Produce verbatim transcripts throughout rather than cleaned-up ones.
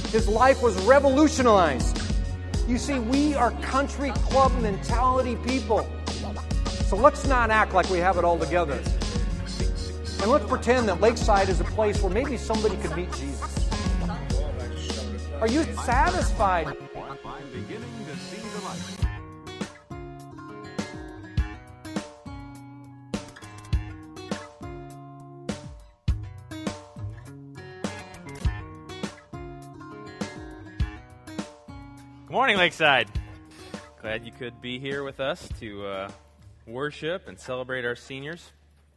His life was revolutionized. You see, we are country club mentality people. So let's not act like we have it all together. And let's pretend that Lakeside is a place where maybe somebody could meet Jesus. Are you satisfied? I'm beginning to see the light. Good morning, Lakeside. Glad you could be here with us to uh, worship and celebrate our seniors.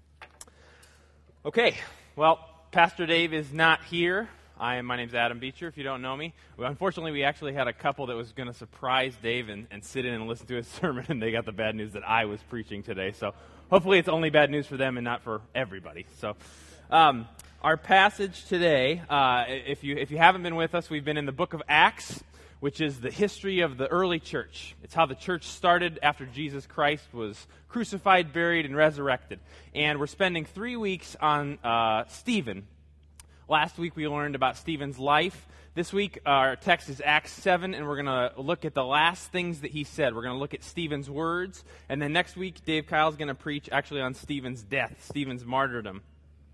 Okay, well, Pastor Dave is not here. I am. My name's Adam Beecher, if you don't know me. Well, unfortunately, we actually had a couple that was going to surprise Dave and, and sit in and listen to his sermon, and they got the bad news that I was preaching today. So hopefully it's only bad news for them and not for everybody. So um, our passage today, uh, if you if you haven't been with us, we've been in the book of Acts, which is the history of the early church. It's how the church started after Jesus Christ was crucified, buried, and resurrected. And we're spending three weeks on uh, Stephen. Last week we learned about Stephen's life. This week our text is Acts seven, and we're going to look at the last things that he said. We're going to look at Stephen's words. And then next week Dave Kyle's going to preach actually on Stephen's death, Stephen's martyrdom.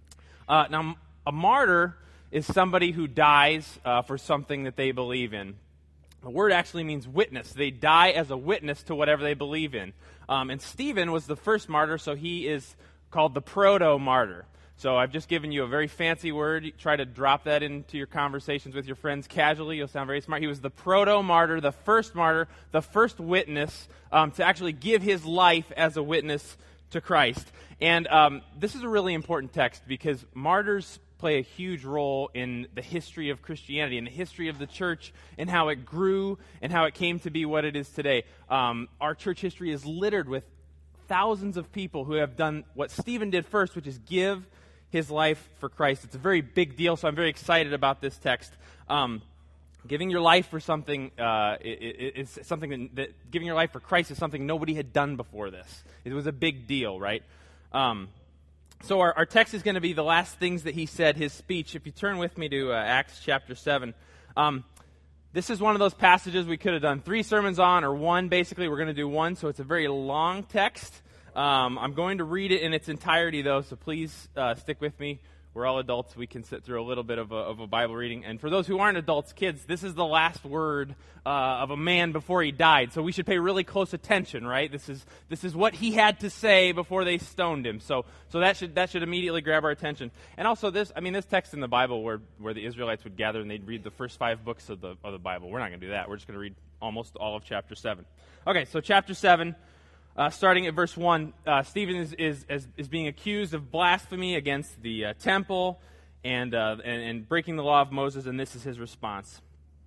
Uh, now, a martyr is somebody who dies uh, for something that they believe in. The word actually means witness. They die as a witness to whatever they believe in. Um, and Stephen was the first martyr, so he is called the proto-martyr. So I've just given you a very fancy word. You try to drop that into your conversations with your friends casually. You'll sound very smart. He was the proto-martyr, the first martyr, the first witness um, to actually give his life as a witness to Christ. And um, this is a really important text because martyrs play a huge role in the history of Christianity, in the history of the church, and how it grew and how it came to be what it is today. Um, our church history is littered with thousands of people who have done what Stephen did first, which is give his life for Christ. It's a very big deal, so I'm very excited about this text. Um, giving your life for something uh, is something that, that giving your life for Christ is something nobody had done before this. It was a big deal, right? Um, So our, our text is going to be the last things that he said, his speech. If you turn with me to uh, Acts chapter seven, um, this is one of those passages we could have done three sermons on, or one, basically. We're going to do one, so it's a very long text. Um, I'm going to read it in its entirety, though, so please uh, stick with me. We're all adults. We can sit through a little bit of a, of a Bible reading. And for those who aren't adults, kids, this is the last word uh, of a man before he died. So we should pay really close attention, right? This is this is what he had to say before they stoned him. So so that should that should immediately grab our attention. And also this, I mean, this text in the Bible where, where the Israelites would gather and they'd read the first five books of the of the Bible. We're not going to do that. We're just going to read almost all of chapter seven. Okay, so chapter seven. Uh, starting at verse one, uh, Stephen is, is, is, is being accused of blasphemy against the uh, temple and, uh, and, and breaking the law of Moses, and this is his response.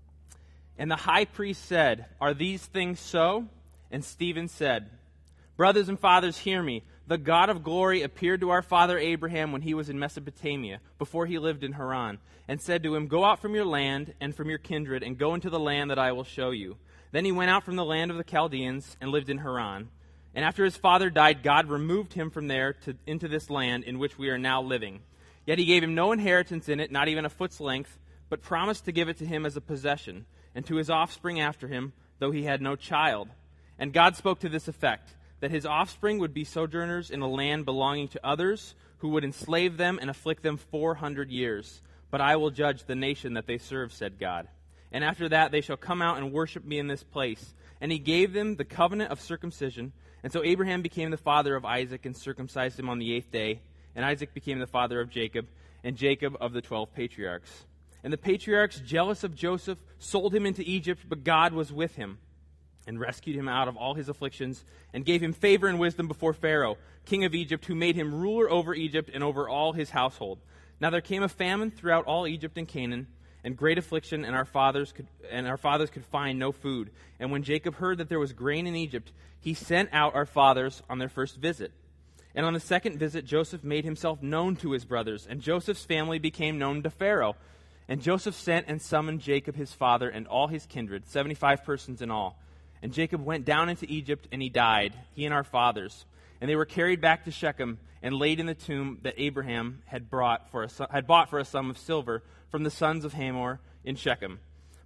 And the high priest said, "Are these things so?" And Stephen said, "Brothers and fathers, hear me. The God of glory appeared to our father Abraham when he was in Mesopotamia, before he lived in Haran, and said to him, 'Go out from your land and from your kindred, and go into the land that I will show you.' Then he went out from the land of the Chaldeans and lived in Haran. And after his father died, God removed him from there to, into this land in which we are now living. Yet he gave him no inheritance in it, not even a foot's length, but promised to give it to him as a possession, and to his offspring after him, though he had no child. And God spoke to this effect, that his offspring would be sojourners in a land belonging to others, who would enslave them and afflict them four hundred years. But I will judge the nation that they serve, said God. And after that they shall come out and worship me in this place. And he gave them the covenant of circumcision. And so Abraham became the father of Isaac and circumcised him on the eighth day. And Isaac became the father of Jacob, and Jacob of the twelve patriarchs. And the patriarchs, jealous of Joseph, sold him into Egypt, but God was with him and rescued him out of all his afflictions and gave him favor and wisdom before Pharaoh, king of Egypt, who made him ruler over Egypt and over all his household. Now there came a famine throughout all Egypt and Canaan, and great affliction, and our fathers could and our fathers could find no food. And when Jacob heard that there was grain in Egypt, he sent out our fathers on their first visit. And on the second visit, Joseph made himself known to his brothers, and Joseph's family became known to Pharaoh. And Joseph sent and summoned Jacob his father and all his kindred, seventy-five persons in all. And Jacob went down into Egypt, and he died, he and our fathers. And they were carried back to Shechem and laid in the tomb that Abraham had brought for a, had bought for a sum of silver from the sons of Hamor in Shechem.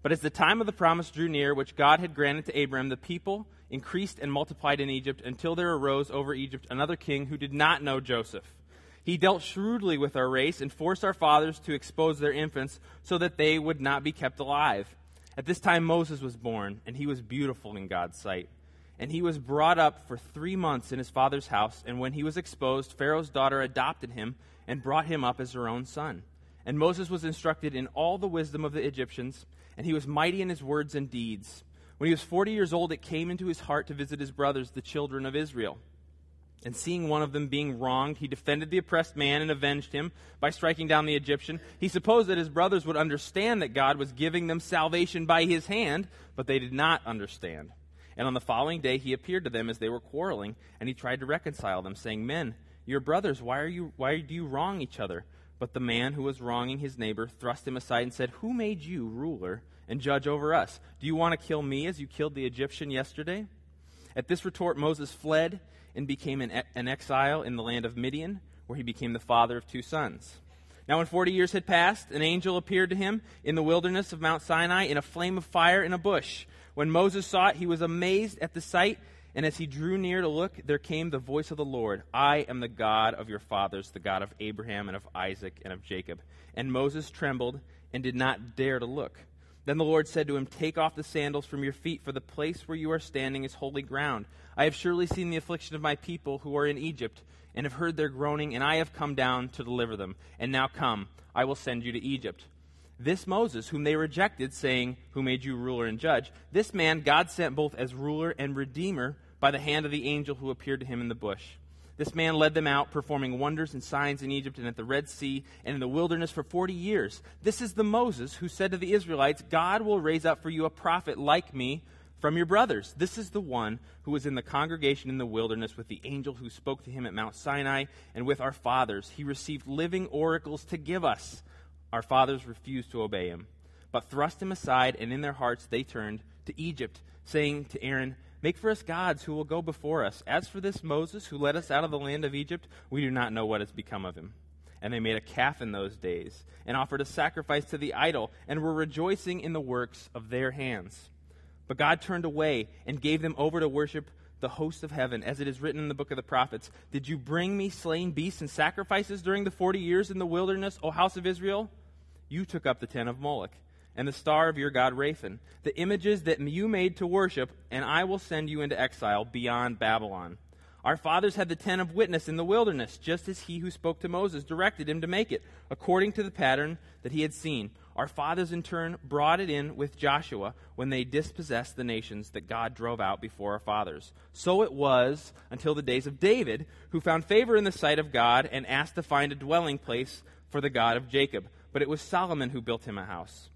But as the time of the promise drew near, which God had granted to Abraham, the people increased and multiplied in Egypt until there arose over Egypt another king who did not know Joseph. He dealt shrewdly with our race and forced our fathers to expose their infants so that they would not be kept alive. At this time Moses was born, and he was beautiful in God's sight. And he was brought up for three months in his father's house, and when he was exposed, Pharaoh's daughter adopted him and brought him up as her own son. And Moses was instructed in all the wisdom of the Egyptians, and he was mighty in his words and deeds. When he was forty years old, it came into his heart to visit his brothers, the children of Israel. And seeing one of them being wronged, he defended the oppressed man and avenged him by striking down the Egyptian. He supposed that his brothers would understand that God was giving them salvation by his hand, but they did not understand. And on the following day he appeared to them as they were quarreling, and he tried to reconcile them, saying, Men, your brothers, why are you why do you wrong each other? But the man who was wronging his neighbor thrust him aside and said, Who made you ruler and judge over us? Do you want to kill me as you killed the Egyptian yesterday? At this retort Moses fled and became an, an exile in the land of Midian, where he became the father of two sons. Now when forty years had passed, an angel appeared to him in the wilderness of Mount Sinai in a flame of fire in a bush. When Moses saw it, he was amazed at the sight, and as he drew near to look, there came the voice of the Lord, I am the God of your fathers, the God of Abraham and of Isaac and of Jacob. And Moses trembled and did not dare to look. Then the Lord said to him, Take off the sandals from your feet, for the place where you are standing is holy ground. I have surely seen the affliction of my people who are in Egypt, and have heard their groaning, and I have come down to deliver them. And now come, I will send you to Egypt. This Moses, whom they rejected, saying, Who made you ruler and judge? This man God sent both as ruler and redeemer by the hand of the angel who appeared to him in the bush. This man led them out, performing wonders and signs in Egypt and at the Red Sea and in the wilderness for forty years. This is the Moses who said to the Israelites, God will raise up for you a prophet like me from your brothers. This is the one who was in the congregation in the wilderness with the angel who spoke to him at Mount Sinai and with our fathers. He received living oracles to give us. Our fathers refused to obey him, but thrust him aside, and in their hearts they turned to Egypt, saying to Aaron, Make for us gods who will go before us. As for this Moses who led us out of the land of Egypt, we do not know what has become of him. And they made a calf in those days and offered a sacrifice to the idol and were rejoicing in the works of their hands. But God turned away and gave them over to worship the host of heaven, as it is written in the book of the prophets. Did you bring me slain beasts and sacrifices during the forty years in the wilderness, O house of Israel? You took up the tent of Moloch and the star of your god Raphan, the images that you made to worship, and I will send you into exile beyond Babylon. Our fathers had the tent of witness in the wilderness, just as he who spoke to Moses directed him to make it, according to the pattern that he had seen. Our fathers in turn brought it in with Joshua when they dispossessed the nations that God drove out before our fathers. So it was until the days of David, who found favor in the sight of God and asked to find a dwelling place for the God of Jacob. But it was Solomon who built him a house.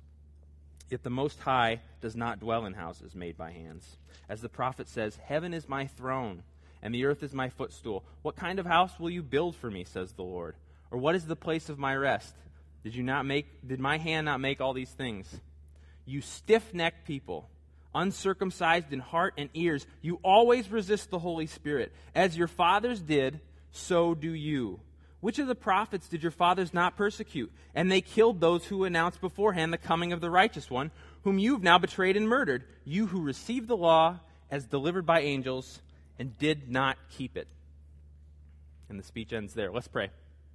Yet the Most High does not dwell in houses made by hands. As the prophet says, Heaven is my throne, and the earth is my footstool. What kind of house will you build for me, says the Lord? Or what is the place of my rest? Did you not make, did my hand not make all these things? You stiff-necked people, uncircumcised in heart and ears, you always resist the Holy Spirit. As your fathers did, so do you. Which of the prophets did your fathers not persecute? And they killed those who announced beforehand the coming of the righteous one, whom you've now betrayed and murdered, you who received the law as delivered by angels and did not keep it. And the speech ends there. Let's pray.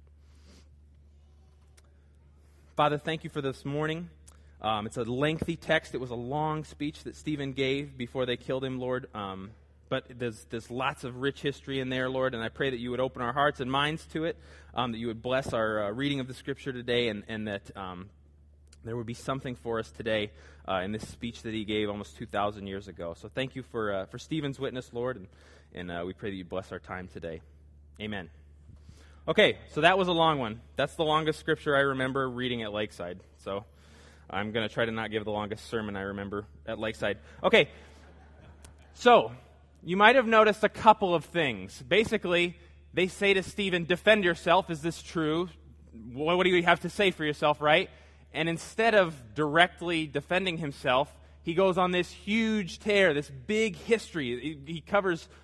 Father, thank you for this morning. Um, it's a lengthy text. It was a long speech that Stephen gave before they killed him, Lord. Um, but there's, there's lots of rich history in there, Lord, and I pray that you would open our hearts and minds to it, um, that you would bless our uh, reading of the Scripture today, and, and that um, there would be something for us today uh, in this speech that he gave almost two thousand years ago. So thank you for uh, for Stephen's witness, Lord, and, and uh, we pray that you bless our time today. Amen. Okay, so that was a long one. That's the longest Scripture I remember reading at Lakeside. So I'm going to try to not give the longest sermon I remember at Lakeside. Okay, so you might have noticed a couple of things. Basically, they say to Stephen, defend yourself. Is this true? What, what do you have to say for yourself, right? And instead of directly defending himself, he goes on this huge tear, this big history. He, he covers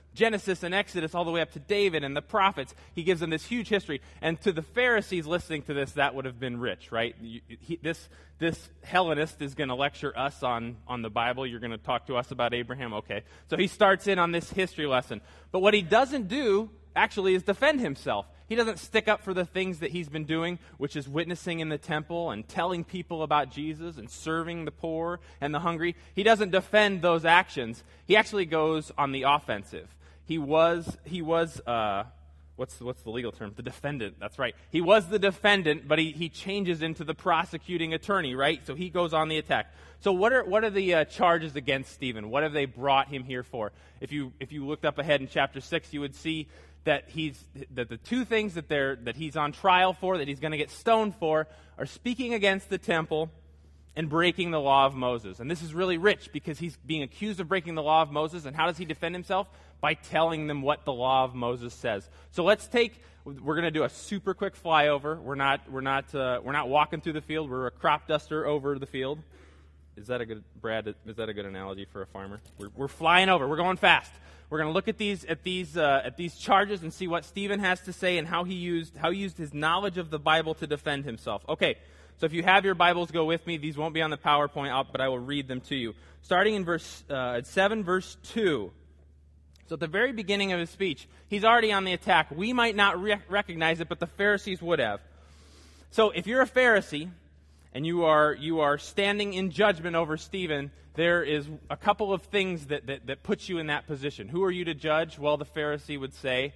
Genesis and Exodus all the way up to David and the prophets. He gives them this huge history. And to the Pharisees listening to this, that would have been rich, right? You, he, this, this Hellenist is going to lecture us on, on the Bible. You're going to talk to us about Abraham? Okay. So he starts in on this history lesson. But what he doesn't do, actually, is defend himself. He doesn't stick up for the things that he's been doing, which is witnessing in the temple and telling people about Jesus and serving the poor and the hungry. He doesn't defend those actions. He actually goes on the offensive. He was, he was, uh, what's the, what's the legal term? The defendant, that's right. He was the defendant, but he, he changes into the prosecuting attorney, right? So he goes on the attack. So what are, what are the uh, charges against Stephen? What have they brought him here for? If you, if you looked up ahead in chapter six, you would see that he's, that the two things that they're, that he's on trial for, that he's going to get stoned for, are speaking against the temple and breaking the law of Moses. And this is really rich because he's being accused of breaking the law of Moses. And how does he defend himself? By telling them what the law of Moses says. So let's take, we're going to do a super quick flyover. We're not, we're not, uh, we're not walking through the field. We're a crop duster over the field. Is that a good, Brad, is that a good analogy for a farmer? We're, we're flying over. We're going fast. We're going to look at these, at these, uh, at these charges and see what Stephen has to say and how he used, how he used his knowledge of the Bible to defend himself. Okay. So if you have your Bibles, go with me. These won't be on the PowerPoint, but I will read them to you. Starting in verse uh, seven, verse two. So at the very beginning of his speech, he's already on the attack. We might not re- recognize it, but the Pharisees would have. So if you're a Pharisee and you are you are standing in judgment over Stephen, there is a couple of things that, that, that puts you in that position. Who are you to judge? Well, the Pharisee would say,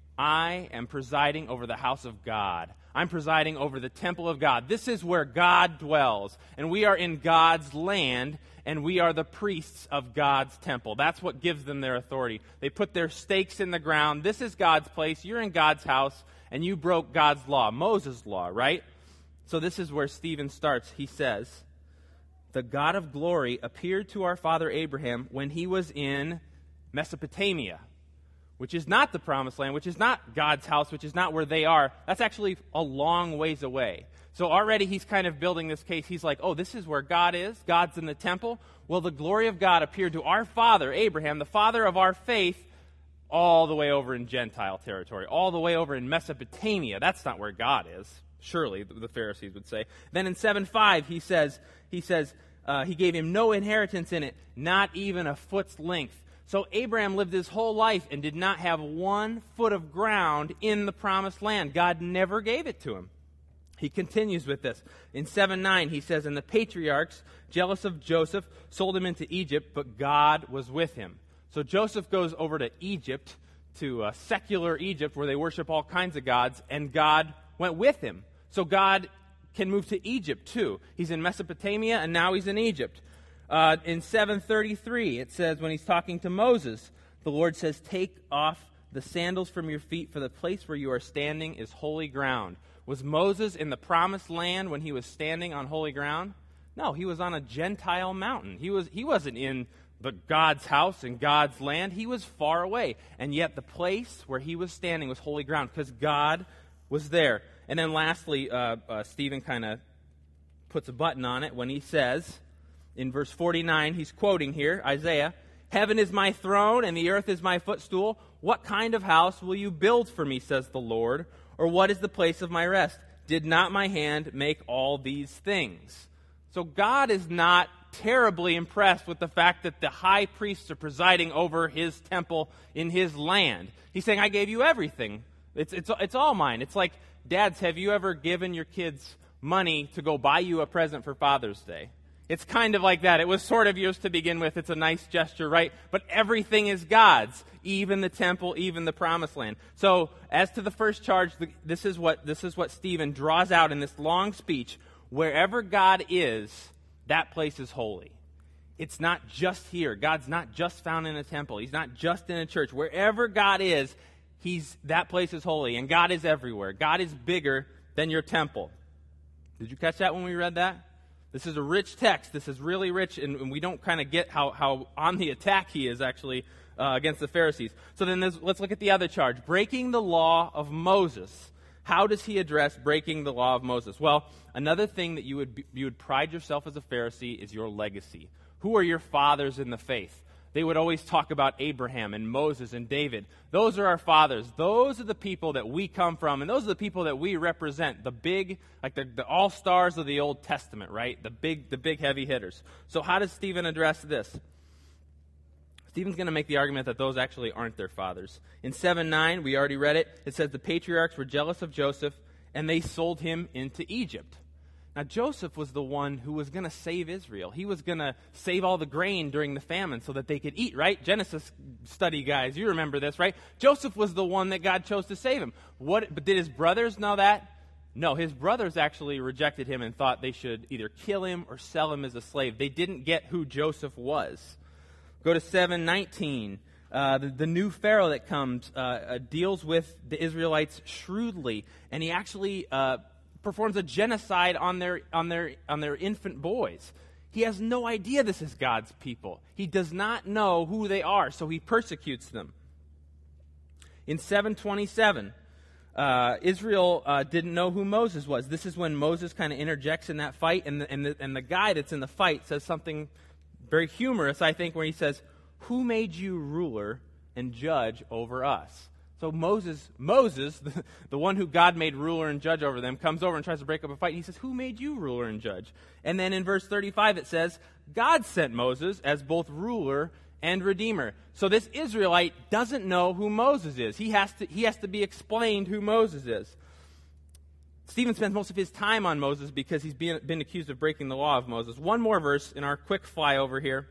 I am presiding over the house of God. I'm presiding over the temple of God. This is where God dwells, and we are in God's land, and we are the priests of God's temple. That's what gives them their authority. They put their stakes in the ground. This is God's place. You're in God's house, and you broke God's law, Moses' law, right? So this is where Stephen starts. He says, the God of glory appeared to our father Abraham when he was in Mesopotamia, which is not the promised land, which is not God's house, which is not where they are. That's actually a long ways away. So already he's kind of building this case. He's like, oh, this is where God is. God's in the temple. Well, the glory of God appeared to our father, Abraham, the father of our faith, all the way over in Gentile territory, all the way over in Mesopotamia. That's not where God is, surely, the Pharisees would say. Then in seven five, he says, he says, uh, he gave him no inheritance in it, not even a foot's length. So Abraham lived his whole life and did not have one foot of ground in the promised land. God never gave it to him. He continues with this. In seven nine, he says, and the patriarchs, jealous of Joseph, sold him into Egypt, but God was with him. So Joseph goes over to Egypt, to uh, secular Egypt, where they worship all kinds of gods, and God went with him. So God can move to Egypt too. He's in Mesopotamia, and now he's in Egypt. Uh, in seven thirty-three, it says, when he's talking to Moses, the Lord says, take off the sandals from your feet, for the place where you are standing is holy ground. Was Moses in the promised land when he was standing on holy ground? No, he was on a Gentile mountain. He, was, he wasn't in the God's house in God's land. He was far away. And yet the place where he was standing was holy ground because God was there. And then lastly, uh, uh, Stephen kind of puts a button on it when he says, in verse forty-nine, he's quoting here, Isaiah, heaven is my throne and the earth is my footstool. What kind of house will you build for me, says the Lord? Or what is the place of my rest? Did not my hand make all these things? So God is not terribly impressed with the fact that the high priests are presiding over his temple in his land. He's saying, I gave you everything. It's, it's, it's all mine. It's like, dads, have you ever given your kids money to go buy you a present for Father's Day? It's kind of like that. It was sort of yours to begin with. It's a nice gesture, right? But everything is God's, even the temple, even the promised land. So as to the first charge, this is what, this is what Stephen draws out in this long speech. Wherever God is, that place is holy. It's not just here. God's not just found in a temple. He's not just in a church. Wherever God is, he's, that place is holy. And God is everywhere. God is bigger than your temple. Did you catch that when we read that? This is a rich text. This is really rich, and, and we don't kind of get how, how on the attack he is actually uh, against the Pharisees. So then let's look at the other charge. Breaking the law of Moses. How does he address breaking the law of Moses? Well, another thing that you would be, you would pride yourself as a Pharisee is your legacy. Who are your fathers in the faith? they would always talk about Abraham and Moses and David. Those are our fathers. Those are the people that we come from, and those are the people that we represent. The big, like the, the all-stars of the Old Testament, right? The big, the big heavy hitters. So how does Stephen address this? Stephen's going to make the argument that those actually aren't their fathers. In seven nine, we already read it, it says the patriarchs were jealous of Joseph, and they sold him into Egypt. Now, Joseph was the one who was going to save Israel. He was going to save all the grain during the famine so that they could eat, right? Genesis study guys, you remember this, right? Joseph was the one that God chose to save him. What? But did his brothers know that? No, his brothers actually rejected him and thought they should either kill him or sell him as a slave. They didn't get who Joseph was. Go to seven nineteen. Uh, the, the new Pharaoh that comes uh, uh, deals with the Israelites shrewdly, and he actually uh, performs a genocide on their on their on their infant boys. He has no idea this is God's people. He does not know who they are, so he persecutes them. In seven twenty-seven, uh, Israel uh, didn't know who Moses was. This is when Moses kind of interjects in that fight, and the, and the and the guy that's in the fight says something very humorous, I think, where he says, "Who made you ruler and judge over us?" So Moses, Moses, the, the one who God made ruler and judge over them, comes over and tries to break up a fight. And he says, "Who made you ruler and judge?" And then in verse thirty-five it says, God sent Moses as both ruler and redeemer. So this Israelite doesn't know who Moses is. He has to, he has to be explained who Moses is. Stephen spends most of his time on Moses because he's been, been accused of breaking the law of Moses. One more verse in our quick flyover here.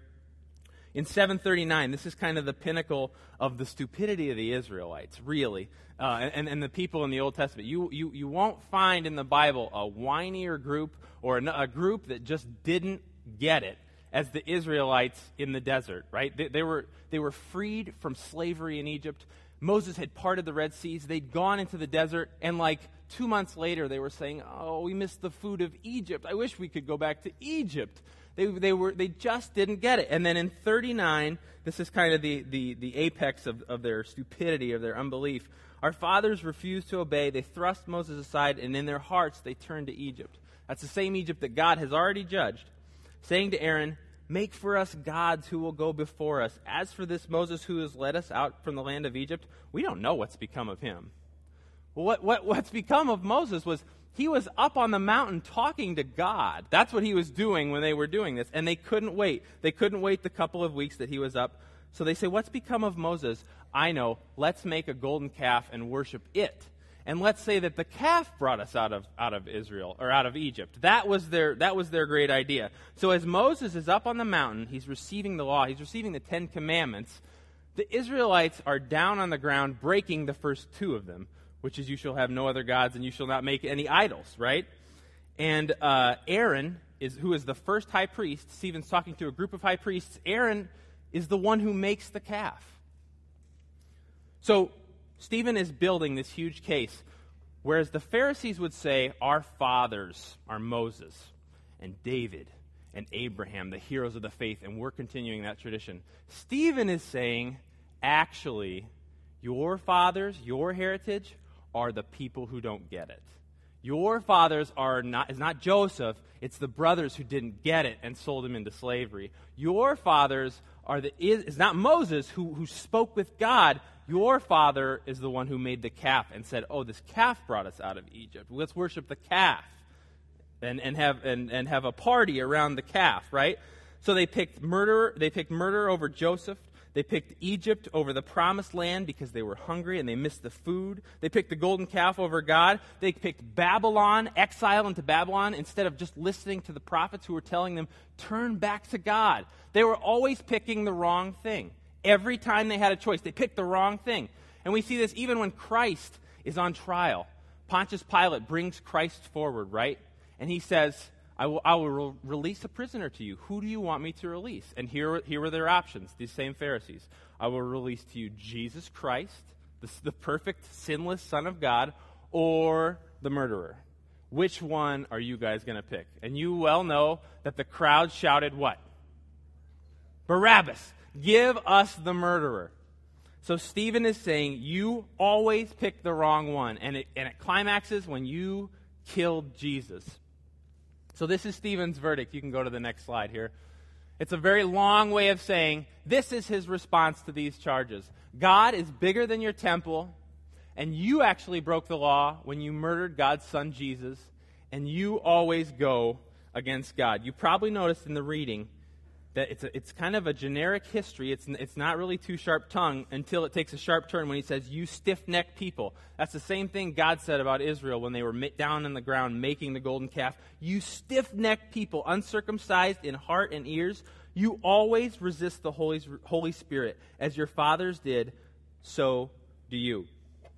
In seven thirty-nine, this is kind of the pinnacle of the stupidity of the Israelites, really, uh, and, and the people in the Old Testament. You, you, you won't find in the Bible a whinier group or a, a group that just didn't get it as the Israelites in the desert, right? They, they were, they were freed from slavery in Egypt. Moses had parted the Red Seas. They'd gone into the desert, and like two months later, they were saying, "Oh, we missed the food of Egypt. I wish we could go back to Egypt." They they were they just didn't get it. And then in thirty-nine, this is kind of the, the, the apex of, of their stupidity, of their unbelief. Our fathers refused to obey. They thrust Moses aside, and in their hearts they turned to Egypt. That's the same Egypt that God has already judged, saying to Aaron, "Make for us gods who will go before us. As for this Moses who has led us out from the land of Egypt, we don't know what's become of him." Well, what, what what's become of Moses was he was up on the mountain talking to God. That's what he was doing when they were doing this. And they couldn't wait. They couldn't wait the couple of weeks that he was up. So they say, "What's become of Moses? I know. Let's make a golden calf and worship it. And let's say that the calf brought us out of out of Israel or out of Egypt." That was their that was their great idea. So as Moses is up on the mountain, he's receiving the law, he's receiving the Ten Commandments. The Israelites are down on the ground breaking the first two of them, which is, "You shall have no other gods, and you shall not make any idols," right? And uh, Aaron, is who is the first high priest, Stephen's talking to a group of high priests, Aaron is the one who makes the calf. So Stephen is building this huge case, whereas the Pharisees would say, our fathers are Moses and David and Abraham, the heroes of the faith, and we're continuing that tradition. Stephen is saying, actually, your fathers, your heritage, are the people who don't get it. Your fathers are not, is not Joseph, it's the brothers who didn't get it and sold him into slavery. Your fathers are the, is, is not Moses who, who spoke with God. Your father is the one who made the calf and said, "Oh, this calf brought us out of Egypt. Let's worship the calf and, and have and, and have a party around the calf," right? So they picked murder, they picked murder over Joseph. They picked Egypt over the promised land because they were hungry and they missed the food. They picked the golden calf over God. They picked Babylon, exile into Babylon, instead of just listening to the prophets who were telling them, turn back to God. They were always picking the wrong thing. Every time they had a choice, they picked the wrong thing. And we see this even when Christ is on trial. Pontius Pilate brings Christ forward, right? And he says, I will, I will re- release a prisoner to you. Who do you want me to release? And here, here were their options, these same Pharisees. I will release to you Jesus Christ, the, the perfect, sinless Son of God, or the murderer. Which one are you guys going to pick? And you well know that the crowd shouted what? Barabbas. Give us the murderer. So Stephen is saying, you always pick the wrong one. And it, and it climaxes when you killed Jesus. So this is Stephen's verdict. You can go to the next slide here. It's a very long way of saying this is his response to these charges. God is bigger than your temple, and you actually broke the law when you murdered God's son Jesus, and you always go against God. You probably noticed in the reading that it's a, it's kind of a generic history. It's it's not really too sharp-tongued until it takes a sharp turn when he says, you stiff-necked people. That's the same thing God said about Israel when they were down on the ground making the golden calf. You stiff-necked people, uncircumcised in heart and ears, you always resist the Holy, Holy Spirit. As your fathers did, so do you.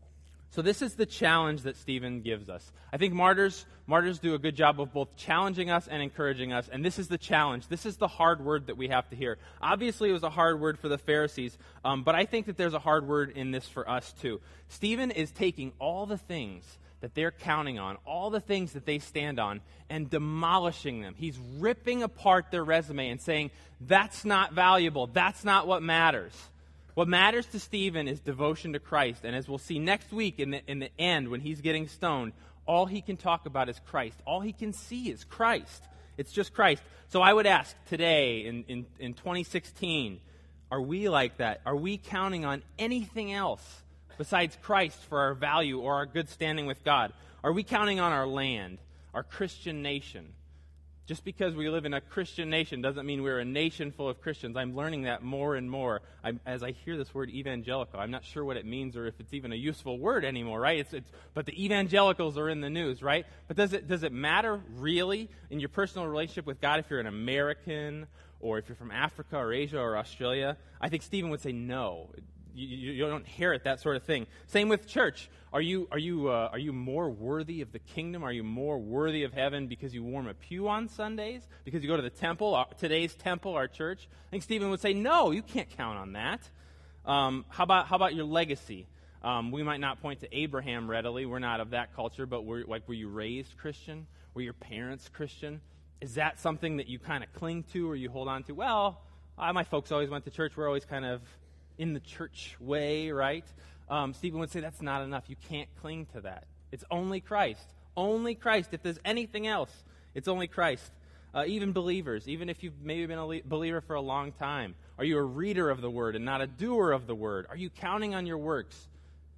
So this is the challenge that Stephen gives us. I think martyrs martyrs do a good job of both challenging us and encouraging us, and this is the challenge. This is the hard word that we have to hear. Obviously, it was a hard word for the Pharisees, um, but I think that there's a hard word in this for us too. Stephen is taking all the things that they're counting on, all the things that they stand on, and demolishing them. He's ripping apart their resume and saying, that's not valuable, that's not what matters. What matters to Stephen is devotion to Christ. And as we'll see next week in the, in the end when he's getting stoned, all he can talk about is Christ. All he can see is Christ. It's just Christ. So I would ask today in, in, in twenty sixteen, are we like that? Are we counting on anything else besides Christ for our value or our good standing with God? Are we counting on our land, our Christian nation? Just because we live in a Christian nation doesn't mean we're a nation full of Christians. I'm learning that more and more I'm, as I hear this word evangelical. I'm not sure what it means or if it's even a useful word anymore, right? It's, it's, but the evangelicals are in the news, right? But does it does it matter really in your personal relationship with God if you're an American or if you're from Africa or Asia or Australia? I think Stephen would say no. You, you don't inherit that sort of thing. Same with church. Are you are you uh, are you more worthy of the kingdom? Are you more worthy of heaven because you warm a pew on Sundays? Because you go to the temple, our, today's temple, our church? I think Stephen would say, no, you can't count on that. Um, how about how about your legacy? Um, we might not point to Abraham readily. We're not of that culture, but we're, like, were you raised Christian? Were your parents Christian? Is that something that you kind of cling to or you hold on to? Well, uh, my folks always went to church. We're always kind of in the church way, right? Um, Stephen would say that's not enough. You can't cling to that. It's only Christ. Only Christ. If there's anything else, it's only Christ. Uh, even believers, even if you've maybe been a le- believer for a long time, are you a reader of the word and not a doer of the word? Are you counting on your works?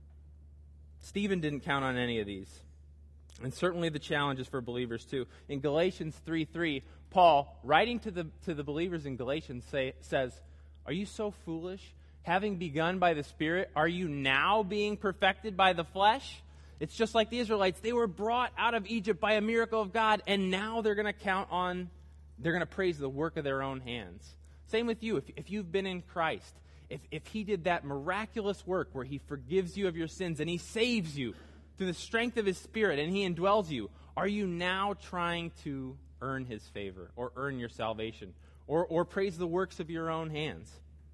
Stephen didn't count on any of these. And certainly the challenge is for believers too. In Galatians three three, Paul, writing to the to the believers in Galatians, say, says, are you so foolish? Having begun by the Spirit, are you now being perfected by the flesh? It's just like the Israelites. They were brought out of Egypt by a miracle of God, and now they're going to count on, they're going to praise the work of their own hands. Same with you. If, if you've been in Christ, if, if he did that miraculous work where he forgives you of your sins and he saves you through the strength of his Spirit and he indwells you, are you now trying to earn his favor or earn your salvation or, or praise the works of your own hands?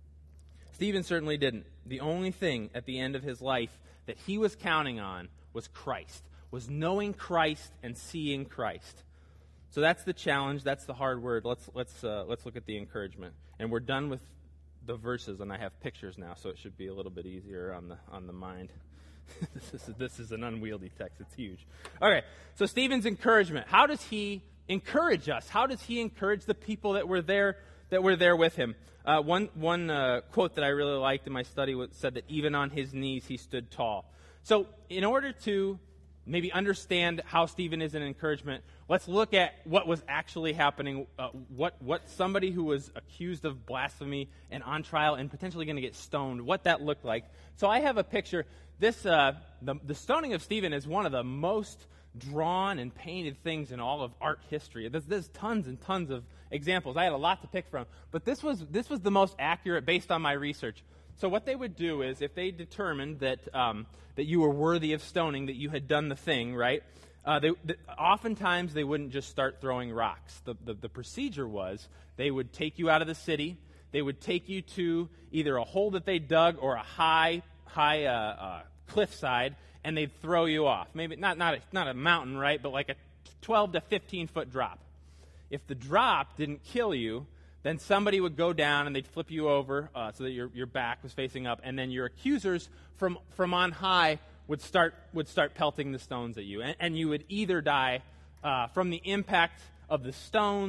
Stephen certainly didn't. The only thing at the end of his life that he was counting on was Christ, was knowing Christ and seeing Christ. So that's the challenge. That's the hard word. Let's let's uh, let's look at the encouragement. And we're done with the verses, and I have pictures now, so it should be a little bit easier on the on the mind. this is this is an unwieldy text. It's huge. Okay, so Stephen's encouragement. How does he encourage us? How does he encourage the people that were there that were there with him? Uh, one one uh, quote that I really liked in my study was, said that even on his knees he stood tall. So in order to maybe understand how Stephen is an encouragement, let's look at what was actually happening, uh, what, what somebody who was accused of blasphemy and on trial and potentially going to get stoned, what that looked like. So I have a picture. This uh, the, the stoning of Stephen is one of the most drawn and painted things in all of art history. There's, there's tons and tons of examples. I had a lot to pick from, but this was this was the most accurate based on my research. So what they would do is, if they determined that um, that you were worthy of stoning, that you had done the thing, right? Uh, they, the, oftentimes they wouldn't just start throwing rocks. The, the the procedure was they would take you out of the city. They would take you to either a hole that they dug or a high high uh, uh, cliffside, and they'd throw you off. Maybe not not a, not a mountain, right? But like a twelve to fifteen foot drop. If the drop didn't kill you, then somebody would go down and they'd flip you over uh, so that your your back was facing up, and then your accusers from from on high would start would start pelting the stones at you, and, and you would either die uh, from the impact of the stones,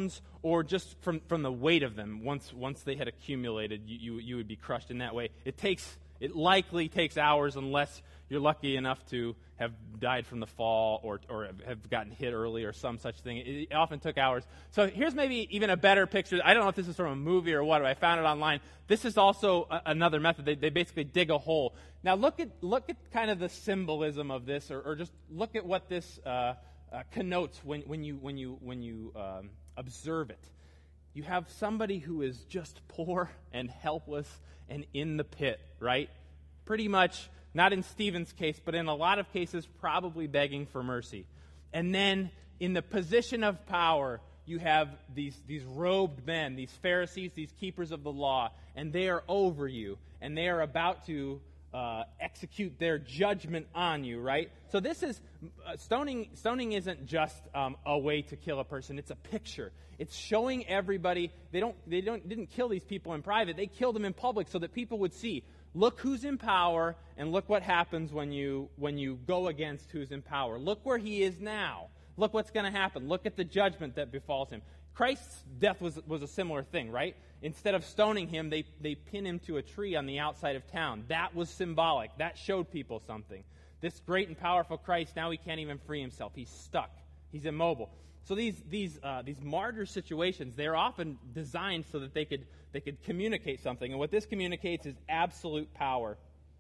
or just from, from the weight of them. Once once they had accumulated, you, you you would be crushed in that way. It takes it likely takes hours unless you're lucky enough to have died from the fall or or have gotten hit early or some such thing. It often took hours. So here's maybe even a better picture. I don't know if this is from a movie or what, but I found it online. This is also a, another method. They, they basically dig a hole. Now look at look at kind of the symbolism of this, or, or just look at what this uh, uh, connotes when, when you when you when you um, observe it. You have somebody who is just poor and helpless and in the pit, right? Pretty much. Not in Stephen's case, but in a lot of cases, probably begging for mercy. And then in the position of power, you have these, these robed men, these Pharisees, these keepers of the law, and they are over you, and they are about to uh, execute their judgment on you, right? So this is, uh, stoning Stoning isn't just um, a way to kill a person. It's a picture. It's showing everybody, they don't they don't didn't kill these people in private. They killed them in public so that people would see, look who's in power, and look what happens when you when you go against who's in power. Look where he is now. Look what's going to happen. Look at the judgment that befalls him. Christ's death was was a similar thing, right? Instead of stoning him, they, they pin him to a tree on the outside of town. That was symbolic. That showed people something. This great and powerful Christ, now he can't even free himself. He's stuck. He's immobile. So these these uh, these martyr situations, they're often designed so that they could they could communicate something. And what this communicates is absolute power.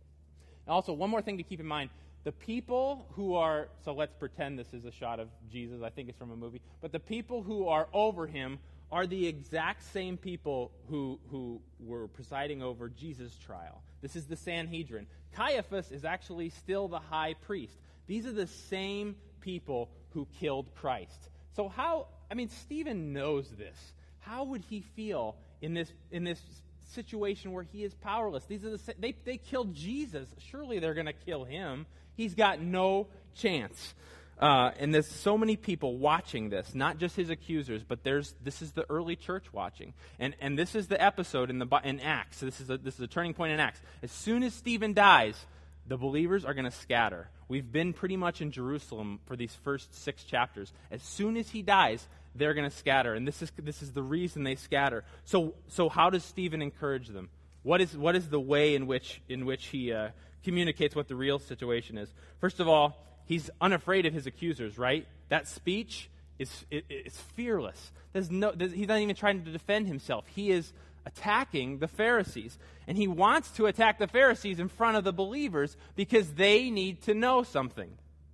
And also, one more thing to keep in mind. The people who are, so let's pretend this is a shot of Jesus. I think it's from a movie. But the people who are over him are the exact same people who, who were presiding over Jesus' trial. This is the Sanhedrin. Caiaphas is actually still the high priest. These are the same people who killed Christ. So how, I mean, Stephen knows this. How would he feel in this in this situation where he is powerless? These are the they they killed Jesus. Surely they're going to kill him. He's got no chance. Uh, and there's so many people watching this, not just his accusers, but there's this is the early church watching, and and this is the episode in the in Acts. So this is a, this is a turning point in Acts. As soon as Stephen dies, the believers are going to scatter. We've been pretty much in Jerusalem for these first six chapters. As soon as he dies, they're going to scatter, and this is this is the reason they scatter. So so how does Stephen encourage them? What is what is the way in which in which he uh, communicates what the real situation is? First of all, he's unafraid of his accusers, right? That speech is it, it's fearless. There's no there's, he's not even trying to defend himself. He is attacking the Pharisees, and he wants to attack the Pharisees in front of the believers because they need to know something.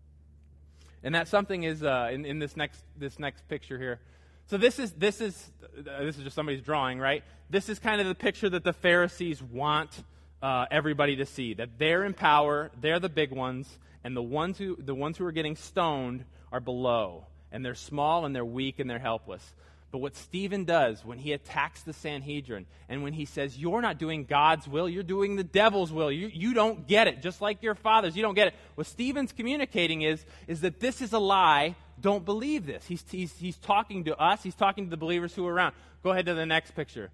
And that something is uh, in, in this next this next picture here. So this is this is uh, this is just somebody's drawing, right? This is kind of the picture that the Pharisees want uh, everybody to see, that they're in power, they're the big ones, and the ones who the ones who are getting stoned are below, and they're small and they're weak and they're helpless. But what Stephen does when he attacks the Sanhedrin and when he says, you're not doing God's will, you're doing the devil's will. You, you don't get it, just like your fathers. You don't get it. What Stephen's communicating is, is that this is a lie. Don't believe this. He's, he's, he's talking to us. He's talking to the believers who are around. Go ahead to the next picture.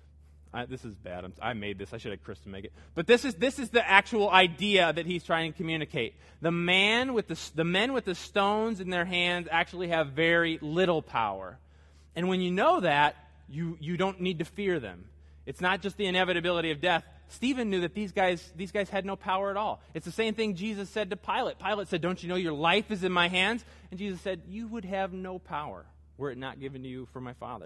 I, this is bad. I'm, I made this. I should have Kristen make it. But this is this is the actual idea that he's trying to communicate. The man with the the men with the stones in their hands actually have very little power. And when you know that, you, you don't need to fear them. It's not just the inevitability of death. Stephen knew that these guys these guys had no power at all. It's the same thing Jesus said to Pilate. Pilate said, don't you know your life is in my hands? And Jesus said, you would have no power were it not given to you from my Father.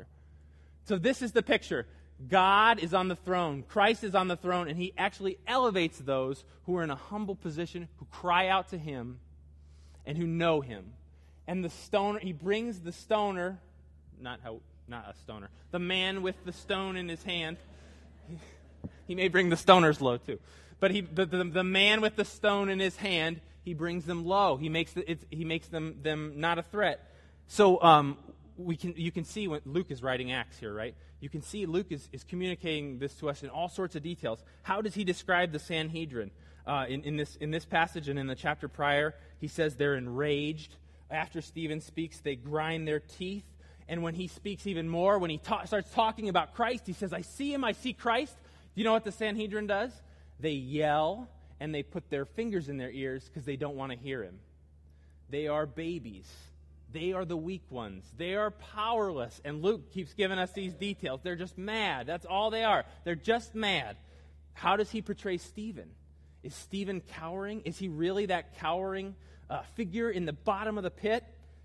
So this is the picture. God is on the throne. Christ is on the throne, and he actually elevates those who are in a humble position, who cry out to him, and who know him. And the stoner, he brings the stoner... Not how, not a stoner. The man with the stone in his hand. He, he may bring the stoners low too, but he, the, the the man with the stone in his hand, he brings them low. He makes the, it's, he makes them them not a threat. So um, we can you can see when Luke is writing Acts here, right? You can see Luke is, is communicating this to us in all sorts of details. How does he describe the Sanhedrin uh, in in this in this passage and in the chapter prior? He says they're enraged. After Stephen speaks, they grind their teeth. And when he speaks even more, when he ta- starts talking about Christ, he says, I see him, I see Christ. Do you know what the Sanhedrin does? They yell and they put their fingers in their ears because they don't want to hear him. They are babies. They are the weak ones. They are powerless. And Luke keeps giving us these details. They're just mad. That's all they are. They're just mad. How does he portray Stephen? Is Stephen cowering? Is he really that cowering uh, figure in the bottom of the pit?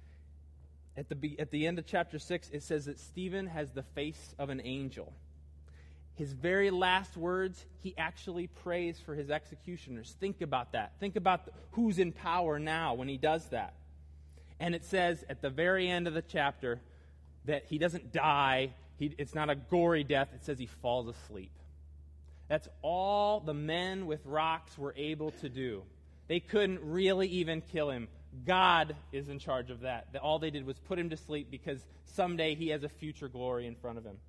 At the, at the end of chapter six, it says that Stephen has the face of an angel. His very last words, he actually prays for his executioners. Think about that. Think about the, who's in power now when he does that. And it says at the very end of the chapter that he doesn't die. He, it's not a gory death. It says he falls asleep. That's all the men with rocks were able to do. They couldn't really even kill him. God is in charge of that. All they did was put him to sleep because someday he has a future glory in front of him.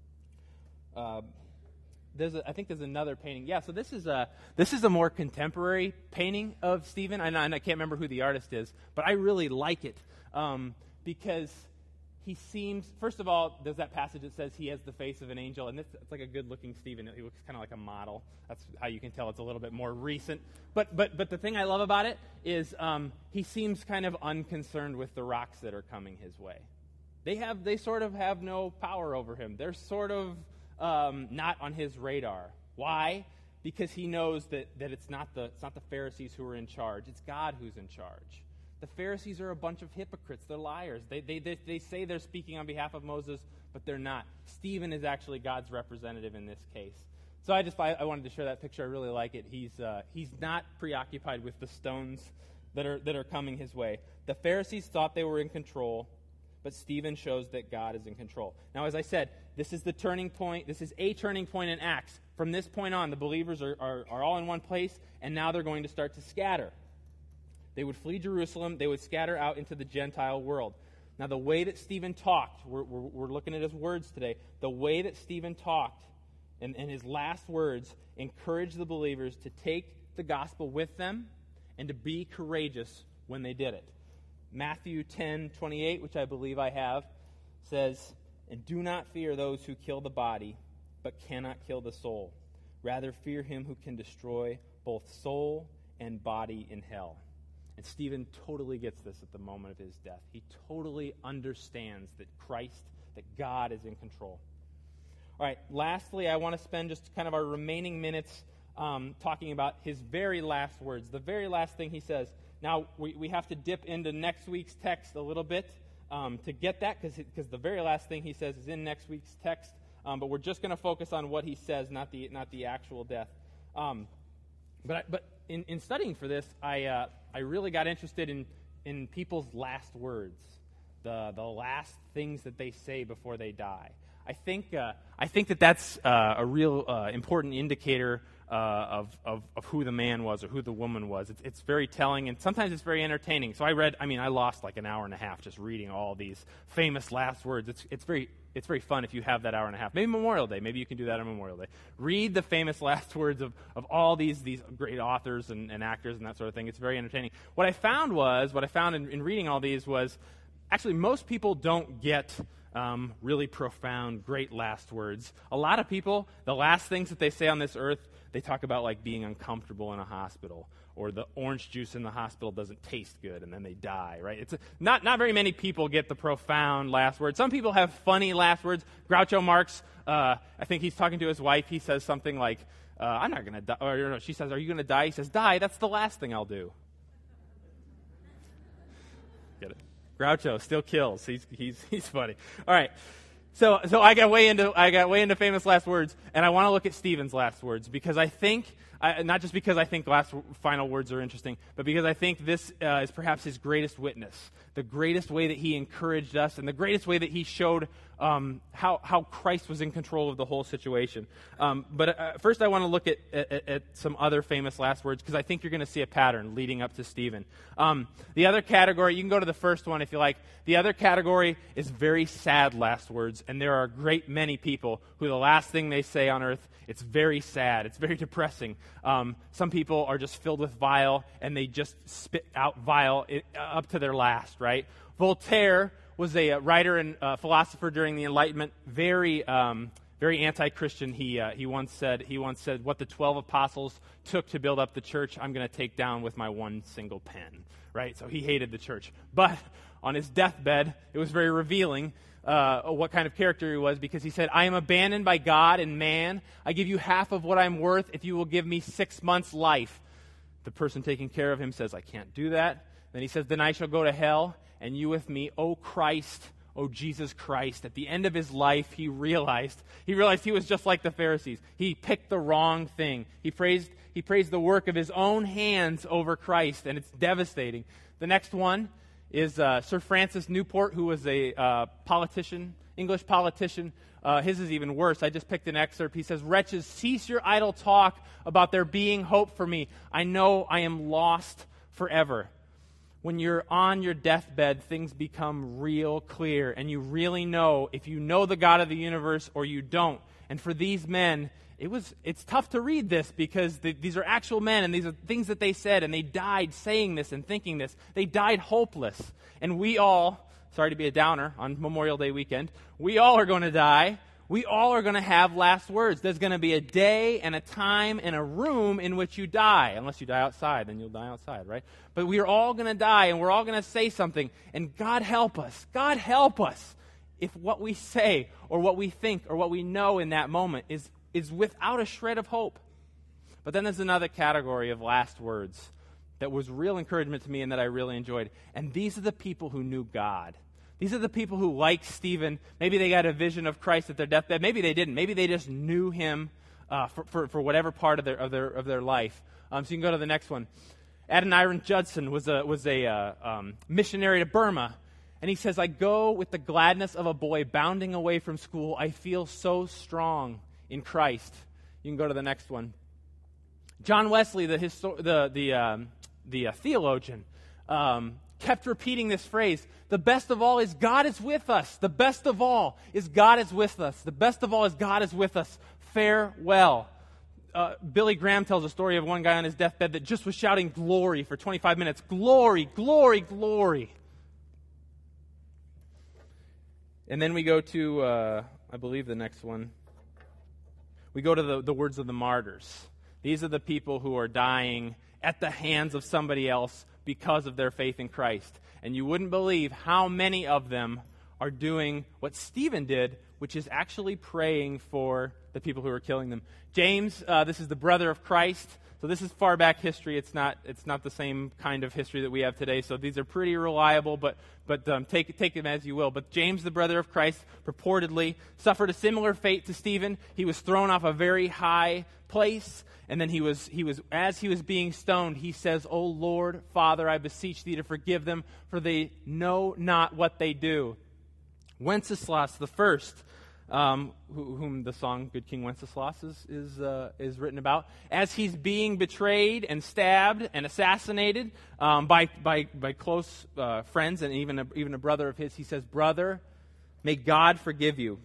Uh, there's a, I think there's another painting. Yeah, so this is a this is a more contemporary painting of Stephen. And I, and I can't remember who the artist is, but I really like it um, because he seems. First of all, there's that passage that says he has the face of an angel, and this, it's like a good-looking Stephen. He looks kind of like a model. That's how you can tell it's a little bit more recent. But but but the thing I love about it is um, he seems kind of unconcerned with the rocks that are coming his way. They have they sort of have no power over him. They're sort of Um, not on his radar. Why? Because he knows that, that it's not the it's not the Pharisees who are in charge. It's God who's in charge. The Pharisees are a bunch of hypocrites. They're liars. They they they, they say they're speaking on behalf of Moses, but they're not. Stephen is actually God's representative in this case. So I just I, I wanted to share that picture. I really like it. He's uh, he's not preoccupied with the stones that are that are coming his way. The Pharisees thought they were in control, but Stephen shows that God is in control. Now, as I said, this is the turning point. This is a turning point in Acts. From this point on, the believers are, are, are all in one place, and now they're going to start to scatter. They would flee Jerusalem. They would scatter out into the Gentile world. Now, the way that Stephen talked, we're, we're, we're looking at his words today. The way that Stephen talked and, and his last words encouraged the believers to take the gospel with them and to be courageous when they did it. Matthew ten twenty-eight, which I believe I have, says, "And do not fear those who kill the body, but cannot kill the soul. Rather fear him who can destroy both soul and body in hell." And Stephen totally gets this at the moment of his death. He totally understands that Christ, that God is in control. All right, lastly, I want to spend just kind of our remaining minutes um, talking about his very last words, the very last thing he says. Now, we, we have to dip into next week's text a little bit um, to get that, because the very last thing he says is in next week's text. Um, but we're just going to focus on what he says, not the not the actual death. Um, but I, but in, in studying for this, I uh, I really got interested in in people's last words, the the last things that they say before they die. I think uh, I think that that's uh, a real uh, important indicator Uh, of, of of who the man was or who the woman was. It's, it's very telling, and sometimes it's very entertaining. So I read, I mean, I lost like an hour and a half just reading all these famous last words. It's it's very it's very fun if you have that hour and a half. Maybe Memorial Day. Maybe you can do that on Memorial Day. Read the famous last words of, of all these these great authors and, and actors and that sort of thing. It's very entertaining. What I found was, what I found in, in reading all these was, actually most people don't get um, really profound, great last words. A lot of people, the last things that they say on this earth, they talk about like being uncomfortable in a hospital, or the orange juice in the hospital doesn't taste good, and then they die, right? It's a, not not very many people get the profound last words. Some people have funny last words. Groucho Marx, uh, I think he's talking to his wife. He says something like, uh, "I'm not going to die." Or no, she says, "Are you going to die?" He says, "Die. That's the last thing I'll do." Get it? Groucho still kills. He's he's he's funny. All right. So so I got way into I got way into famous last words, and I want to look at Stephen's last words, because I think, I, not just because I think last final words are interesting, but because I think this uh, is perhaps his greatest witness, the greatest way that he encouraged us, and the greatest way that he showed um, how how Christ was in control of the whole situation. Um, but uh, first, I want to look at, at, at some other famous last words, because I think you're going to see a pattern leading up to Stephen. Um, the other category, you can go to the first one if you like. The other category is very sad last words, and there are a great many people who the last thing they say on earth, it's very sad, it's very depressing. Um, some people are just filled with vile, and they just spit out vile it, uh, up to their last, right? Voltaire was a uh, writer and uh, philosopher during the Enlightenment, very, um, very anti-Christian. He uh, he once said he once said, "What the twelve apostles took to build up the church, I'm going to take down with my one single pen." Right? So he hated the church. But on his deathbed, it was very revealing uh, what kind of character he was, because he said, "I am abandoned by God and man. I give you half of what I'm worth if you will give me six months' life." The person taking care of him says, "I can't do that." Then he says, "Then I shall go to hell, and you with me, O Christ, O Jesus Christ." At the end of his life, he realized, he realized he was just like the Pharisees. He picked the wrong thing. He praised, he praised the work of his own hands over Christ, and it's devastating. The next one is uh, Sir Francis Newport, who was a uh, politician, English politician. Uh, his is even worse. I just picked an excerpt. He says, "Wretches, cease your idle talk about there being hope for me. I know I am lost forever." When you're on your deathbed, things become real clear, and you really know if you know the God of the universe or you don't. And for these men, it was it's tough to read this, because the, these are actual men, and these are things that they said, and they died saying this and thinking this. They died hopeless. And we all, sorry to be a downer on Memorial Day weekend, we all are going to die. We all are going to have last words. There's going to be a day and a time and a room in which you die. Unless you die outside, then you'll die outside, right? But we are all going to die, and we're all going to say something. And God help us. God help us if what we say or what we think or what we know in that moment is, is without a shred of hope. But then there's another category of last words that was real encouragement to me and that I really enjoyed. And these are the people who knew God. These are the people who, like Stephen, maybe they got a vision of Christ at their deathbed. Maybe they didn't. Maybe they just knew him uh, for, for, for whatever part of their of their of their life. Um, so you can go to the next one. Adoniram Judson was a was a uh, um, missionary to Burma, and he says, "I go with the gladness of a boy bounding away from school. I feel so strong in Christ." You can go to the next one. John Wesley, the histo- the the um, the uh, theologian. Um, kept repeating this phrase, "The best of all is God is with us. The best of all is God is with us. The best of all is God is with us. Farewell." Uh, Billy Graham tells a story of one guy on his deathbed that just was shouting glory for twenty-five minutes. Glory, glory, glory. And then we go to, uh, I believe the next one. We go to the, the words of the martyrs. These are the people who are dying at the hands of somebody else because of their faith in Christ. And you wouldn't believe how many of them are doing what Stephen did, which is actually praying for the people who are killing them. James, uh, this is the brother of Christ. So this is far back history. It's not it's not the same kind of history that we have today. So these are pretty reliable, but but um, take take them as you will. But James, the brother of Christ, purportedly suffered a similar fate to Stephen. He was thrown off a very high place, and then he was he was as he was being stoned, he says, "O Lord, Father, I beseech thee to forgive them, for they know not what they do." Wenceslas the first, um, who, whom the song "Good King Wenceslas" is is, uh, is written about, as he's being betrayed and stabbed and assassinated um, by by by close uh, friends and even a, even a brother of his, he says, "Brother, may God forgive you."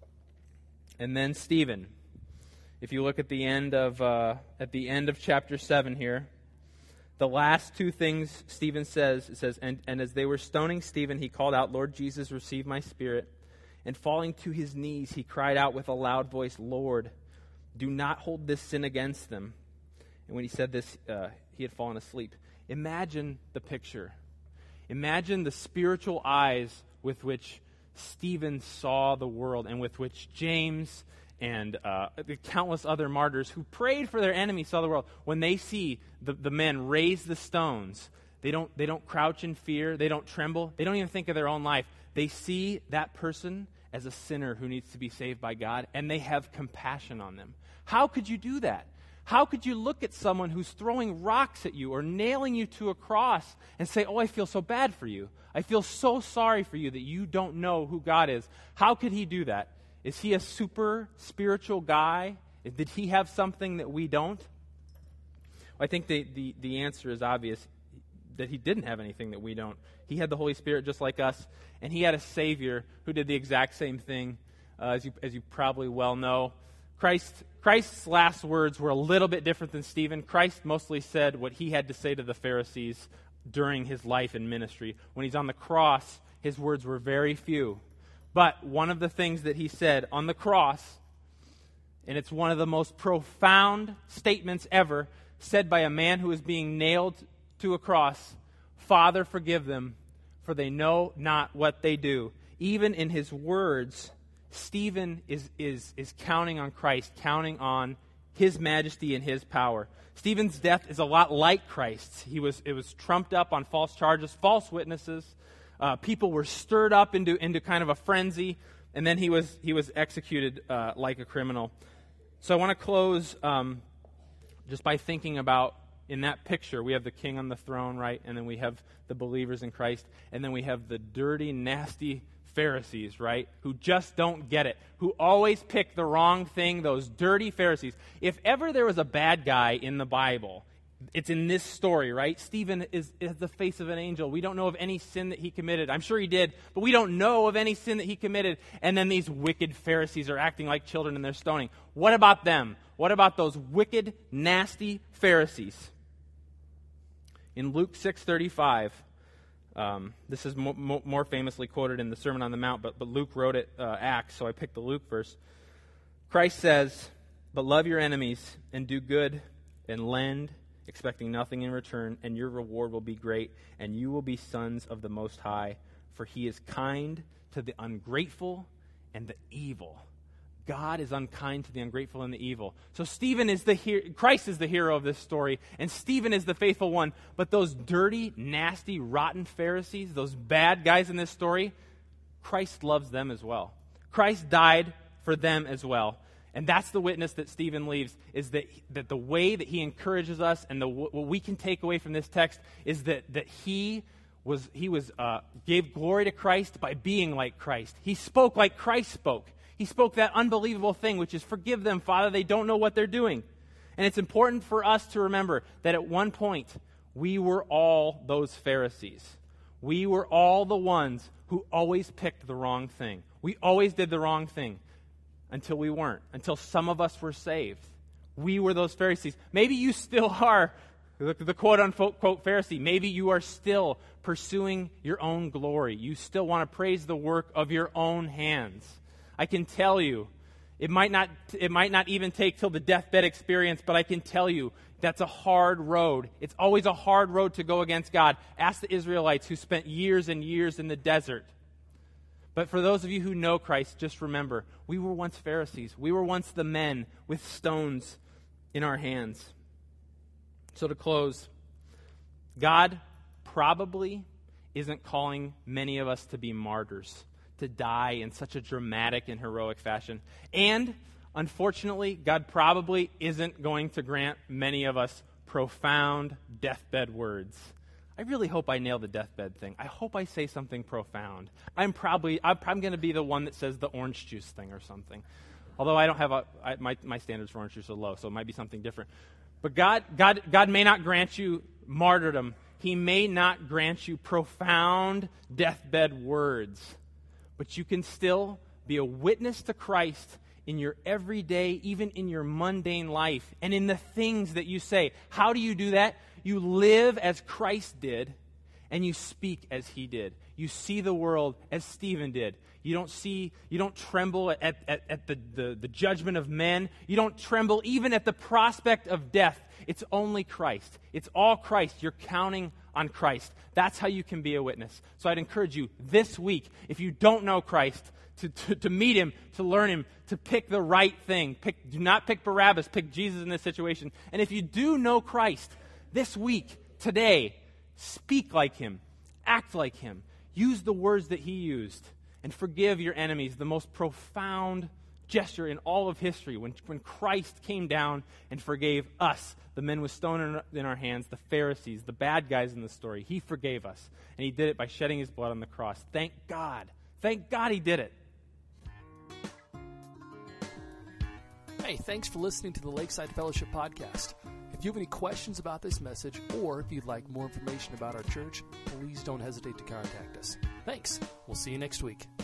And then Stephen, if you look at the end of uh, at the end of chapter seven here, the last two things Stephen says, it says, and, and as they were stoning Stephen, he called out, "Lord Jesus, receive my spirit." And falling to his knees, he cried out with a loud voice, "Lord, do not hold this sin against them." And when he said this, uh, he had fallen asleep. Imagine the picture. Imagine the spiritual eyes with which Stephen saw the world, and with which James and uh, the countless other martyrs who prayed for their enemies saw the world. When they see the, the men raise the stones, they don't, they don't crouch in fear. They don't tremble. They don't even think of their own life. They see that person as a sinner who needs to be saved by God, and they have compassion on them. How could you do that? How could you look at someone who's throwing rocks at you or nailing you to a cross and say, "Oh, I feel so bad for you. I feel so sorry for you that you don't know who God is"? How could he do that? Is he a super spiritual guy? Did he have something that we don't? Well, I think the, the, the answer is obvious, that he didn't have anything that we don't. He had the Holy Spirit just like us, and he had a Savior who did the exact same thing, uh, as you as you probably well know. Christ, Christ's last words were a little bit different than Stephen. Christ mostly said what he had to say to the Pharisees during his life and ministry. When he's on the cross, his words were very few. But one of the things that he said on the cross And it's one of the most profound statements ever said by a man who is being nailed to a cross. Father, forgive them, for they know not what they do. Even in his words, Stephen is, is, is counting on Christ, counting on his majesty and his power. Stephen's death is a lot like Christ's. He was, it was trumped up on false charges, false witnesses. Uh, people were stirred up into, into kind of a frenzy, and then he was, he was executed uh, like a criminal. So I want to close um, just by thinking about, in that picture, we have the king on the throne, right? And then we have the believers in Christ. And then we have the dirty, nasty Pharisees, right? Who just don't get it. Who always pick the wrong thing, those dirty Pharisees. If ever there was a bad guy in the Bible, it's in this story, right? Stephen is, is the face of an angel. We don't know of any sin that he committed. I'm sure he did, but we don't know of any sin that he committed. And then these wicked Pharisees are acting like children and they're stoning. What about them? What about those wicked, nasty Pharisees? In Luke six thirty-five, um, this is mo- mo- more famously quoted in the Sermon on the Mount, but, but Luke wrote it, uh, Acts, so I picked the Luke verse. Christ says, "But love your enemies and do good and lend, expecting nothing in return, and your reward will be great, and you will be sons of the Most High, for he is kind to the ungrateful and the evil." God is unkind to the ungrateful and the evil. So Stephen is the hero, Christ is the hero of this story, and Stephen is the faithful one. But those dirty, nasty, rotten Pharisees, those bad guys in this story, Christ loves them as well. Christ died for them as well. And that's the witness that Stephen leaves, is that, that the way that he encourages us and the, what we can take away from this text is that, that he was, he was uh, gave glory to Christ by being like Christ. He spoke like Christ spoke. He spoke that unbelievable thing, which is, "Forgive them, Father, they don't know what they're doing." And it's important for us to remember that at one point, we were all those Pharisees. We were all the ones who always picked the wrong thing. We always did the wrong thing until we weren't, until some of us were saved. We were those Pharisees. Maybe you still are the, the quote-unquote Pharisee. Maybe you are still pursuing your own glory. You still want to praise the work of your own hands. I can tell you, it might not it might not even take till the deathbed experience, but I can tell you that's a hard road. It's always a hard road to go against God. Ask the Israelites who spent years and years in the desert. But for those of you who know Christ, just remember, we were once Pharisees. We were once the men with stones in our hands. So to close, God probably isn't calling many of us to be martyrs, to die in such a dramatic and heroic fashion. And, unfortunately, God probably isn't going to grant many of us profound deathbed words. I really hope I nail the deathbed thing. I hope I say something profound. I'm probably, I'm, I'm going to be the one that says the orange juice thing or something. Although I don't have a, I, my, my standards for orange juice are low, so it might be something different. But God, God, God may not grant you martyrdom. He may not grant you profound deathbed words. But you can still be a witness to Christ in your everyday, even in your mundane life, and in the things that you say. How do you do that? You live as Christ did, and you speak as he did. You see the world as Stephen did. You don't see, you don't tremble at, at, at the, the, the judgment of men. You don't tremble even at the prospect of death. It's only Christ. It's all Christ. You're counting on Christ. That's how you can be a witness. So I'd encourage you this week, if you don't know Christ, to, to, to meet him, to learn him, to pick the right thing. Pick, do not pick Barabbas, pick Jesus in this situation. And if you do know Christ, this week, today, speak like him, act like him, use the words that he used, and forgive your enemies, the most profound gesture in all of history, when, when Christ came down and forgave us, the men with stone in, in our hands, the Pharisees, the bad guys in the story. He forgave us, and he did it by shedding his blood on the cross. Thank God. Thank God he did it. Hey, thanks for listening to the Lakeside Fellowship Podcast. If you have any questions about this message, or if you'd like more information about our church, please don't hesitate to contact us. Thanks. We'll see you next week.